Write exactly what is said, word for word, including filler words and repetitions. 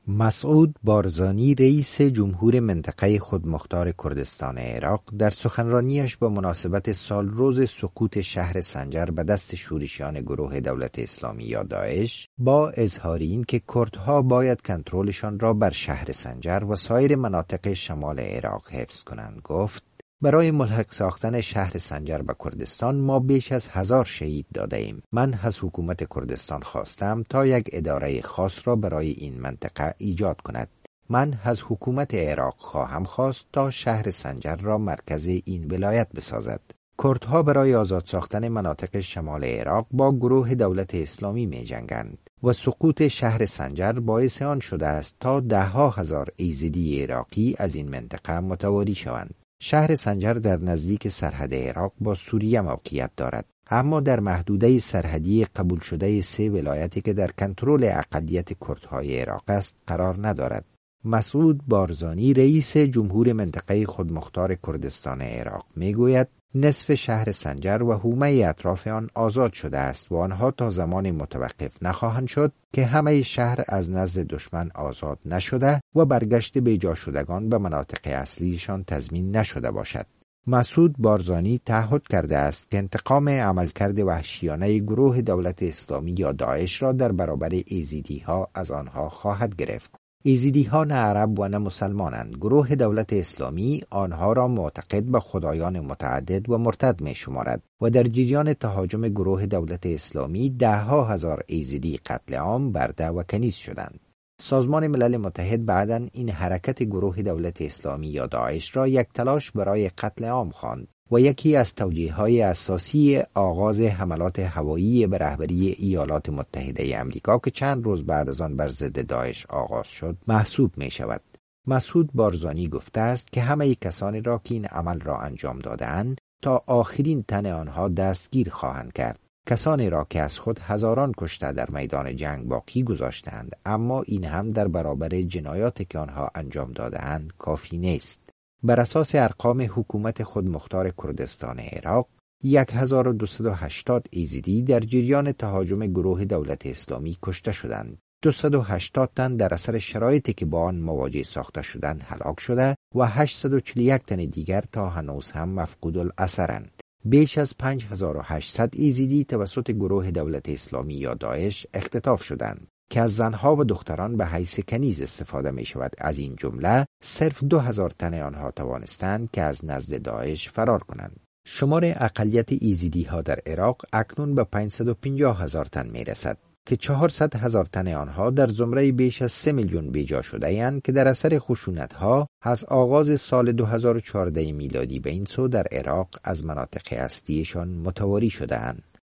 مسعود بارزانی رئیس جمهور منطقه خودمختار کردستان عراق در سخنرانیش به مناسبت سالروز سقوط شهر سنجر به دست شورشیان گروه دولت اسلامی یا داعش با اظهار این که کردها باید کنترلشان را بر شهر سنجر و سایر مناطق شمال عراق حفظ کنند گفت: برای ملحق ساختن شهر سنجر به کردستان ما بیش از هزار شهید داده ایم. من از حکومت کردستان خواستم تا یک اداره خاص را برای این منطقه ایجاد کند. من از حکومت عراق خواهم خواست تا شهر سنجر را مرکز این ولایت بسازد. کردها برای آزاد ساختن مناطق شمال عراق با گروه دولت اسلامی می جنگند و سقوط شهر سنجر باعث آن شده است تا ده ها هزار ایزدی عراقی از این منطقه متواری شوند. شهر سنجر در نزدیک سرحد عراق با سوریه موقعیت دارد، اما در محدوده سرحدی قبول شده سه ولایتی که در کنترل اقلیت کردهای عراق است قرار ندارد. مسعود بارزانی رئیس جمهور منطقه خودمختار کردستان عراق میگوید نصف شهر سنجر و حومه اطراف آن آزاد شده است و آنها تا زمان متوقف نخواهند شد که همه شهر از نزد دشمن آزاد نشده و برگشت به جا شدگان به مناطق اصلیشان تضمین نشده باشد. مسعود بارزانی تعهد کرده است که انتقام عملکرد وحشیانه گروه دولت اسلامی یا داعش را در برابر ایزیدی ها از آنها خواهد گرفت. ایزیدی ها نه عرب و نه مسلمانند. گروه دولت اسلامی آنها را معتقد به خدایان متعدد و مرتد می شمارد و در جریان تهاجم گروه دولت اسلامی ده ها هزار ایزیدی قتل عام، برده و کنیز شدند. سازمان ملل متحد بعداً این حرکت گروه دولت اسلامی یا داعش را یک تلاش برای قتل عام خواند و یکی از توجیه‌های اساسی آغاز حملات هوایی به رهبری ایالات متحده آمریکا که چند روز بعد از آن بر ضد داعش آغاز شد محسوب می شود. مسعود بارزانی گفته است که همه کسانی را که این عمل را انجام دادند تا آخرین تن آنها دستگیر خواهند کرد. کسانی را که از خود هزاران کشته در میدان جنگ باقی گذاشتند، اما این هم در برابر جنایاتی که آنها انجام دادند کافی نیست. بر اساس ارقام حکومت خودمختار کردستان عراق، هزار و دویست و هشتاد ایزیدی در جریان تهاجم گروه دولت اسلامی کشته شدند. دویست و هشتاد تن در اثر شرایطی که با آن مواجه ساخته شدند هلاک شده و هشتصد و چهل و یک تن دیگر تا هنوز هم مفقود الاثرند. بیش از پنج هزار و هشتصد ایزیدی توسط گروه دولت اسلامی یا داعش اختطاف شدند که از زنها و دختران به حیث کنیز استفاده می شود. از این جمله صرف دو هزار تن آنها توانستند که از نزد داعش فرار کنند. شمار اقلیت ایزیدی ها در عراق اکنون به پانصد و پنجاه هزار تن می رسد که چهارصد هزار تن آنها در زمره بیش از سه میلیون بیجا شده اند که در اثر خشونت ها از آغاز سال دو هزار و چهارده میلادی به این سو در عراق از مناطق اصلیشان متواری شده اند.